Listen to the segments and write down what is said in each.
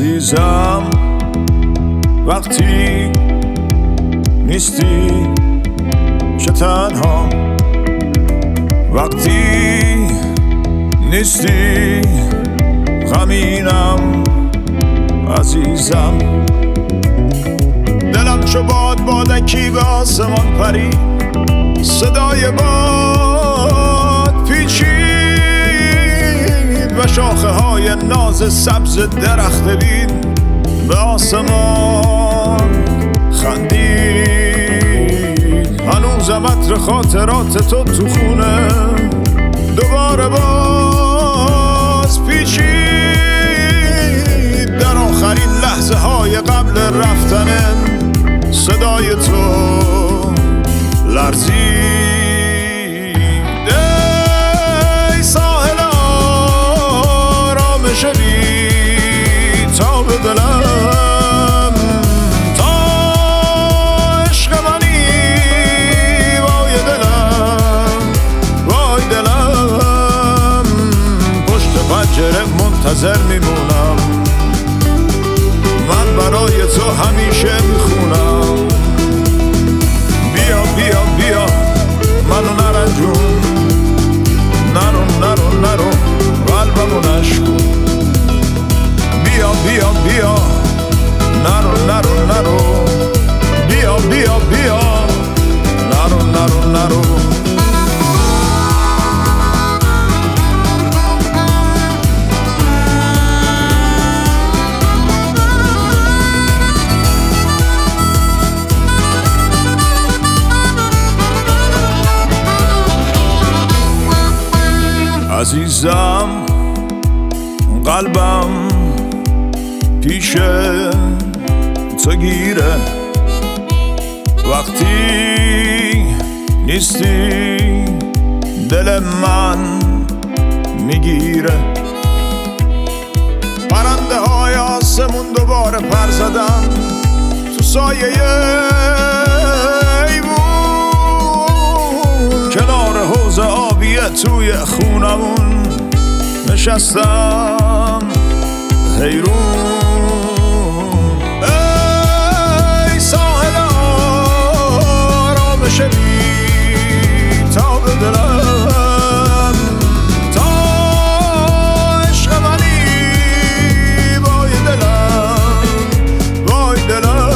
عزیزم وقتی نیستی چه تنها، وقتی نیستی غمینم عزیزم. دلم چو بادکی به آسمان پرید، صدای باد پیچید و شاخه های ناز سبز درخت بین به آسمان خندید. هنوزم عطر خاطرات تو خونه دوباره باز پیچید. در آخرین لحظه های قبل رفتن صدای تو لرزید. ای ساحل آرامش بی تا به دلم، تا عشق منی وای دلم، وای دلم. پشت پنجره منتظر میمونم، من برای تو همیشه میخونم. بیا بیا بیا منو نرنجون، نرو نرو نرو قلبمو نشکن. بیا بیا بیا نرو نرو نرو، بیا بیا بیا نرو نرو نرو. عزیزم قلبم پیش تو گیره، وقتی نیستی دل من میگیره. پرنده های آسمون دوباره پر زدن تو سایه ایوون، کنار حوض آبیه توی خونمون نشستم حیرون. ای ساحل آرامش بی تا به دلم، تا عشق منی وای دلم، وای دلم.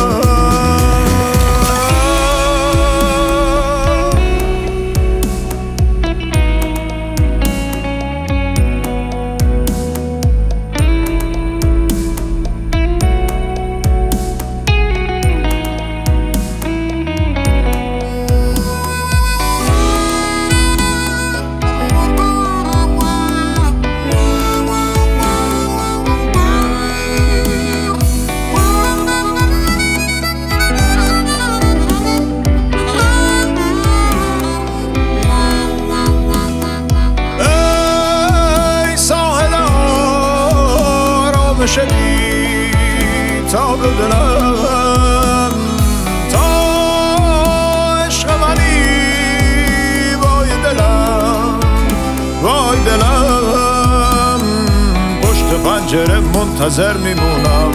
شدی تا به دلم، تا عشق منی وای دلم، وای دلم. پشت پنجره منتظر میمونم،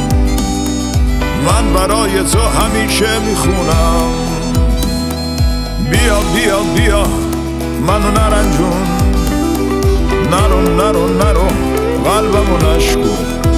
من برای تو همیشه میخونم. بیا بیا بیا منو نرنجون، نرو نرو نرو قلبمو نشکن.